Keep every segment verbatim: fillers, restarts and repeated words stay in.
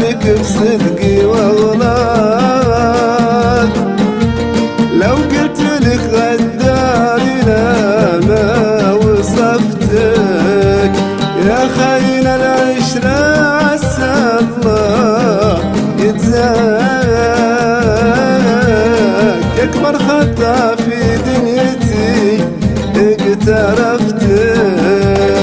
بك بصدقي واغلاك، لو قلت لك غداري لا ما وصفتك، يا خاين العشرة عسى الله يجزاك، اكبر خطأ في دنيتي اقترفتك.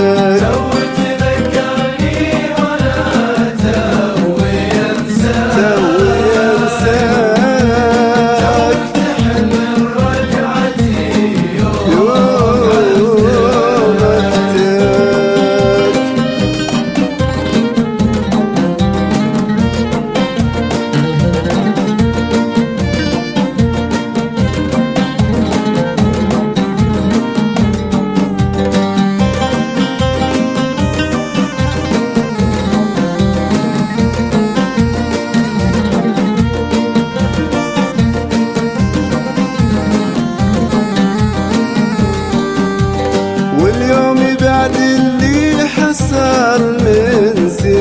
واليوم بعد اللي حصل من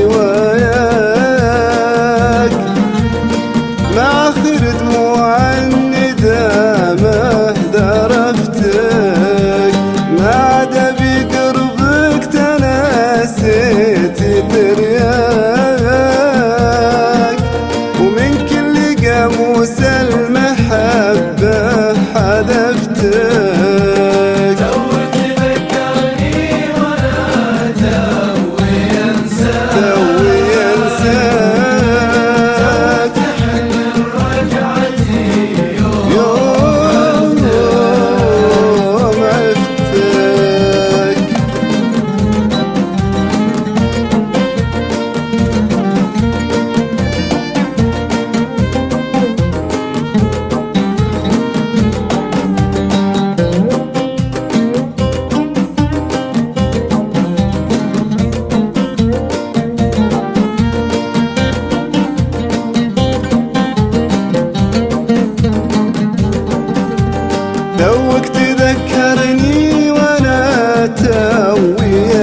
سواياك، مع آخر دموع الندامة ذرفتك، ما عدا بقربك تناسيت ترياك، ومن كل قاموس المحبة حذفتك. توك تذكرني وانا توي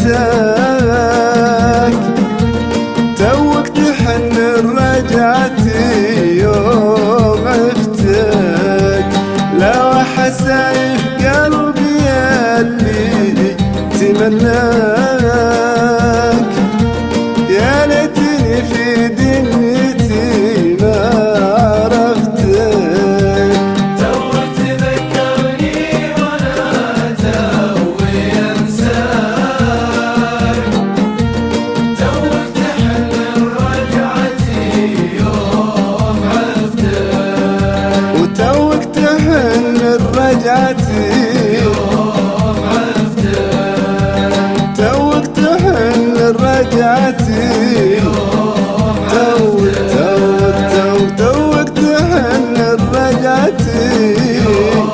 انساك، توك تحن رجعتي يوم عفتك، لو حسايف قلبي اللي تمناك، يا ليتني في دنيتي ما عرفتك. وتوك تحن رجعتي يوم عرفتك، توك تحن رجعتي يوم عرفتك، توك توك توك تحن رجعتي يوم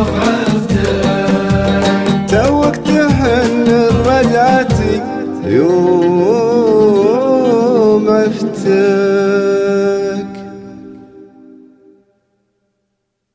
عرفتك، توك تحن رجعتي يوم عرفتك.